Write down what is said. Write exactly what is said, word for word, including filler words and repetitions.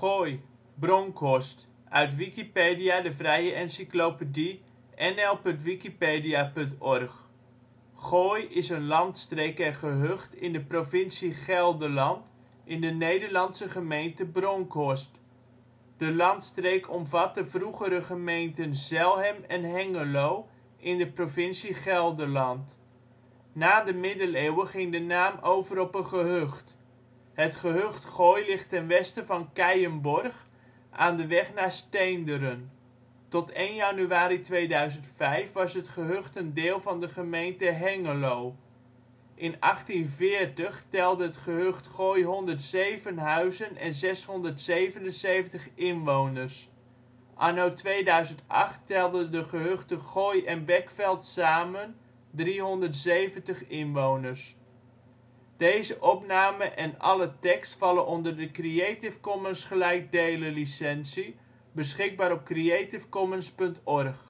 Gooi, Bronckhorst, uit Wikipedia, de vrije encyclopedie. N L punt wikipedia punt org. Gooi is een landstreek en gehucht in de provincie Gelderland, in de Nederlandse gemeente Bronckhorst. De landstreek omvat de vroegere gemeenten Zelhem en Hengelo in de provincie Gelderland. Na de middeleeuwen ging de naam over op een gehucht. Het gehucht Gooi ligt ten westen van Keijenborg, aan de weg naar Steenderen. Tot één januari tweeduizend vijf was het gehucht een deel van de gemeente Hengelo. In achttien veertig telde het gehucht Gooi honderdzeven huizen en zeshonderdzevenenzeventig inwoners. Anno tweeduizend acht telden de gehuchten Gooi en Bekveld samen driehonderdzeventig inwoners. Plaatsen in de gemeente Hengelo Dorpen: Hengelo · Bronckhorst · Kloettingen · Waver · Willige Langerak Buurtschappen: Bakkerom (deels) · Balktil · De Haar · Hamrik · De Jammer · Keuningswijk · De Linde ·' t Malijk · Trimunt · Willemstad · Zethuis Groningen: Steden en dorpen in Gelderland Nederland: Provincies · Gemeenten 51° 58 ' NB, 5° Gooi, Bronckhorst, Creative Commons punt org